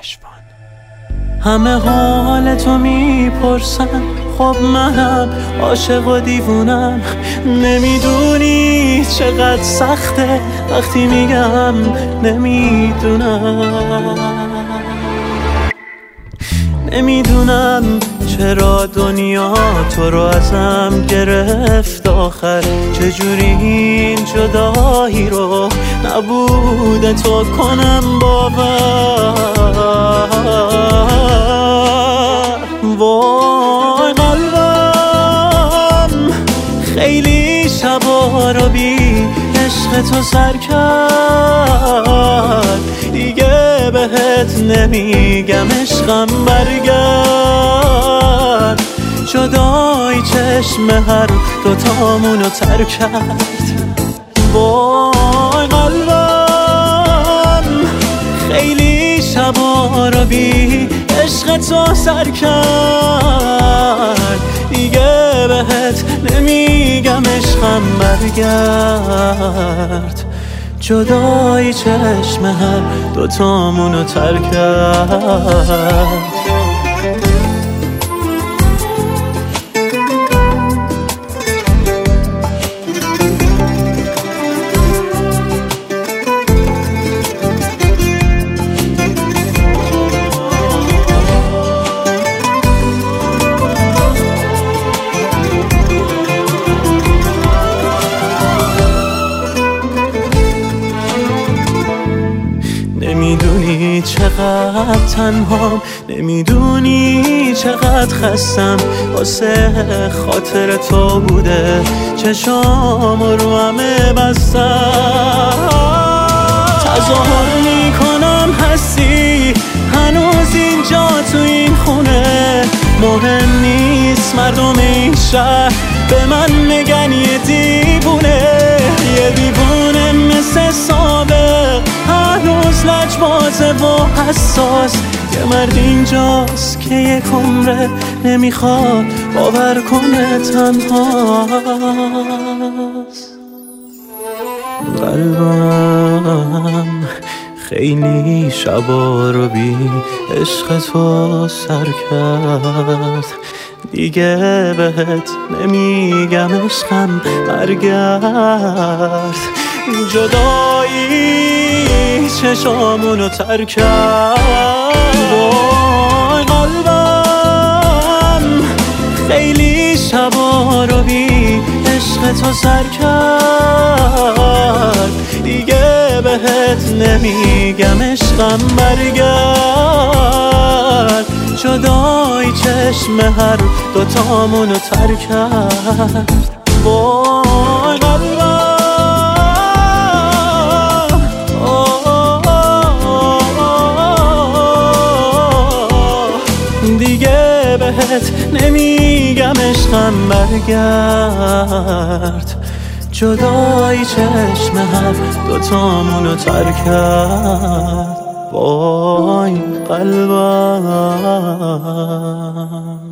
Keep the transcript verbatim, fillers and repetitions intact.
نشبان. همه حال تو میپرسن، خب منم عاشق و دیوونم. نمیدونی چقدر سخته وقتی میگم نمیدونم. نمیدونم چرا دنیا تو رو ازم گرفت آخر، چجوری این جدایی رو نبوده تو کنم باور. وای قلبم خیلی شبا رو بی عشق تو سر کرد، دیگه بهت نمیگم عشقم برگرد. جدای چشم هر دوتامونو تر کرد. وای قلبم خیلی شبا رو بی عشق تو سر کرد، دیگه بهت نمیگم عشقم برگرد. جدای چشم هر دوتامونو تر کرد. نمیدونی چقدر تنهام، نمیدونی چقدر خستم، واسه خاطر تو بوده چشام رو همه بستم. تظاهر میکنم هستی هنوز اینجا تو این خونه، مهم نیست مردم این شهر به من میگن یه دیوونه. یه دیوونه مثل سابق هنوز لجبازه و حساس. یه مرد اینجاست که یک عمره نمیخواد باور کنه تنهاست. قلبم خیلی شبا رو بی عشق تو سر کرد، دیگه بهت نمیگم عشقم برگرد. جدایی چشامونو تر کرد. وای قلبم خیلی شبا رو بی عشق تو سر کرد، دیگه بهت نمیگم عشقم برگرد. جدای چشم هر دوتامونو تر کرد. وای قلبم دیگه بهت نمیگم عشقم برگرد. جدای چشم هر دوتامونو تر کرد. وای قلبم